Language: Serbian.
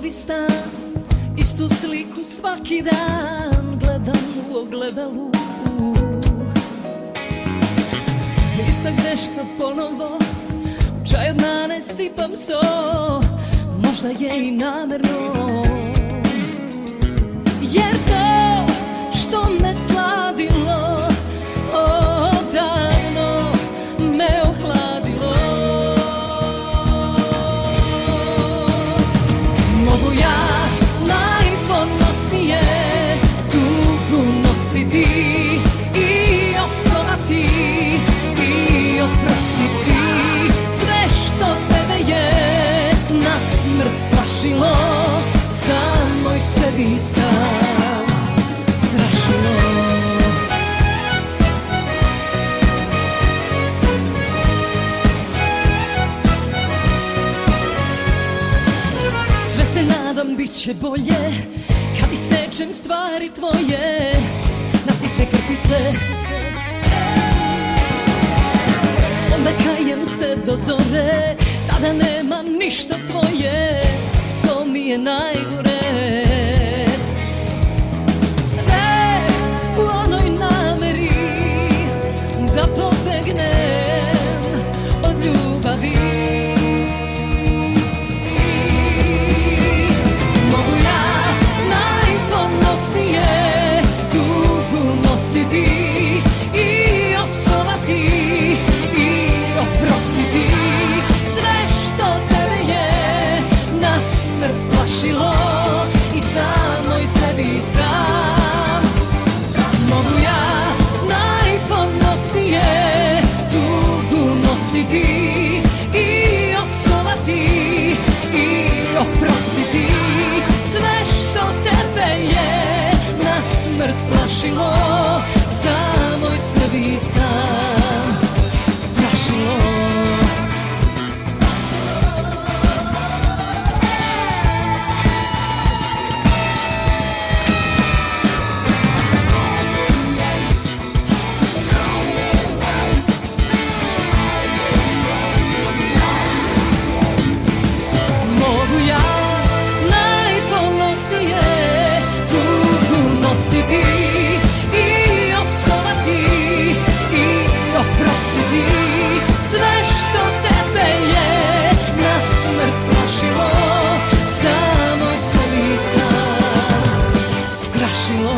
novi stan, istu sliku svaki dan gledam u ogledalu. Ista greška ponovo, u čaj od nane sipam so, možda je i namerno. Jer to što me sladilo odavno me ohladilo. Mogu ja najponosnije tugu nositi i opsovati i oprostiti sve što tebe je na smrt plašilo, samoj sebi sam strašilo. Sve se nadam bit će bolje kad isečem stvari tvoje na sitne krpice. Onda kajem se do zore, tada nemam ništa tvoje, to mi je najgore. Sve u onoj nameri da pobegnem od ljubavi. Mogu ja najponosnije tugu nositi i opsovati i oprostiti sve što tebe je na smrt plašilo i samoj sebi sam. Mogu ja najponosnije tugu nositi i opsovati i oprostiti sve što tebe je na smrt plašilo, samoj sebi sam strašilo. I opsovati i oprostiti sve što tebe je na smrt plašilo, samoj sebi sam strašilo.